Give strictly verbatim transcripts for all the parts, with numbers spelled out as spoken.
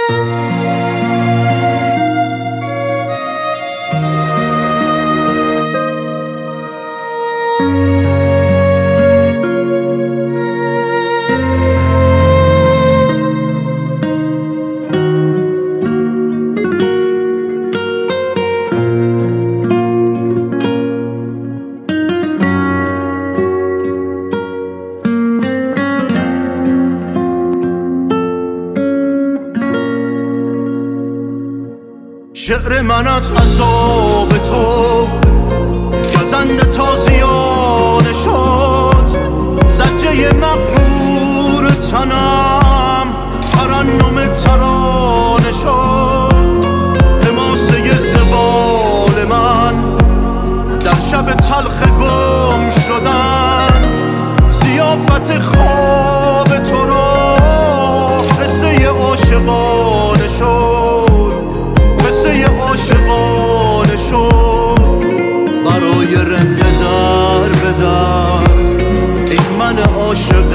شعر من از عذاب تو گزنده تازیانه شد، زجه مغرور تنم ترنم ترانه شد. حماسه زبال من در شب تلخ گم شدن، ضیافت خواب تو را قصه عاشقانه شد، قصه عاشقانه شد. برای رنده در به در این من عاشق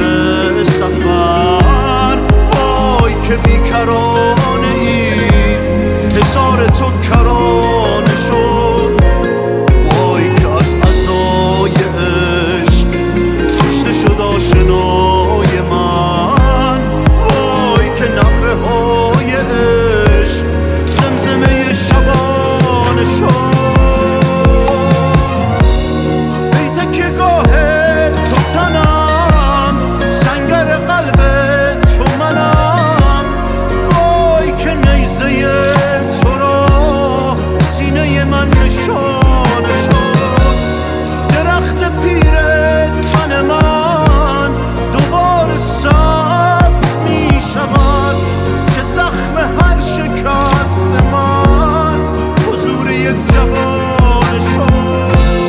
سفر، وای که بیکرانه ای حصار تو کرانه شد. وای که از عزای عشق کشته شد آشنای من، وای که نعره های عشق زمزمه شبانه شد. ای تکیهگاه تو تنم، سنگر قلب تو منم، وای که نیزه تو را سینه من نشانه شد. درخت پیر تن من دوباره سبز می شود، که زخم هر شکست من حضور یک جوان شد.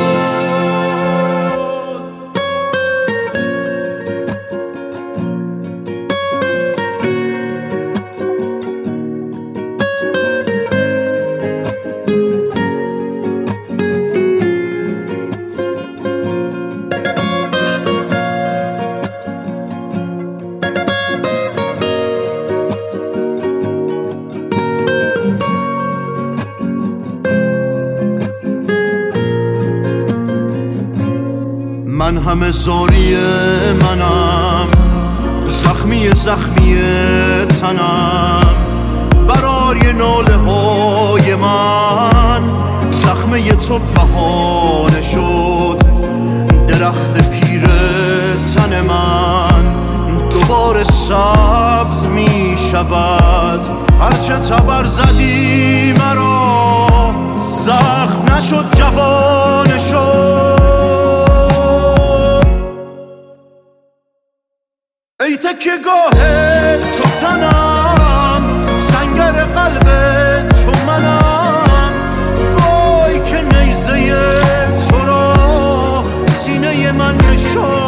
من همه زاری منم، زخمی زخمی تنم، برای ناله های من زخمه تو بهانه شد. درخت پیر تن من دوباره سبز می شود، هرچه تبر زدی مرا زخم نشد جوانه شد. ای تکیهگاه تو تنم، سنگر قلب تو منم، وای که نیزه تو را سینه من نشد.